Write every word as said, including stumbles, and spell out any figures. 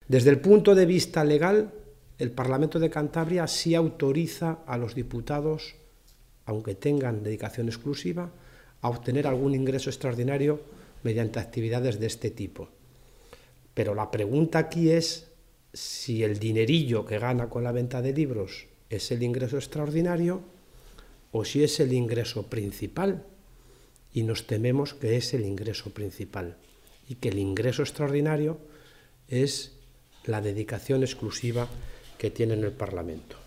Desde el punto de vista legal, el Parlamento de Cantabria sí autoriza a los diputados, aunque tengan dedicación exclusiva, a obtener algún ingreso extraordinario mediante actividades de este tipo. Pero la pregunta aquí es si el dinerillo que gana con la venta de libros es el ingreso extraordinario o si es el ingreso principal. Y nos tememos que es el ingreso principal y que el ingreso extraordinario es la dedicación exclusiva que tiene en el Parlamento.